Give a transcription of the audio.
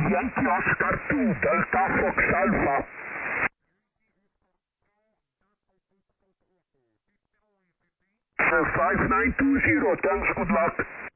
Yankee Oscar 2, Delta Fox Alpha. Sir 5920, thanks, good luck.